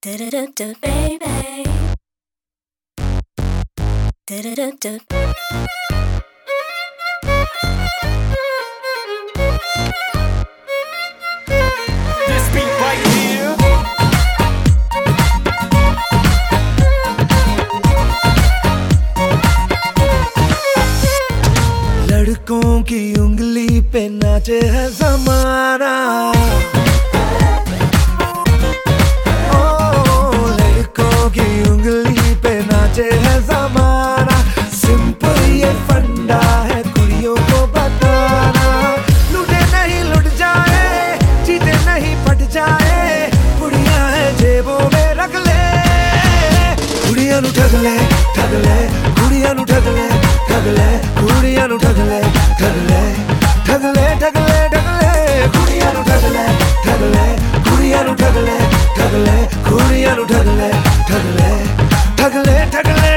Do-do-do-do, baby. Do-do-do-do. This beat right here. लड़कों की उंगली पे नाचे है ज़माना। ओ लड़कों की उंगली पे नाचे है ज़माना। सिंपल ये फंडा है कुड़ियों को बताना। लुटे नहीं लुट जाए, जीते नहीं पट जाए, कुड़ियां है जेबों में रख ले। कुड़ियां नु ठग ले, ठग ले, कुड़ियां नु ठग ले, ठग ले, कुड़ियां नु ठग ले, ठग ले, ठग ले, ठग ले, ठग ले, कुड़ियां नु ठग ले, ठग ले, कुड़ियां नु ठग ले, ठग ले, कुड़ियां नु ठग ले, ठग ले, ठग ले, ठग ले।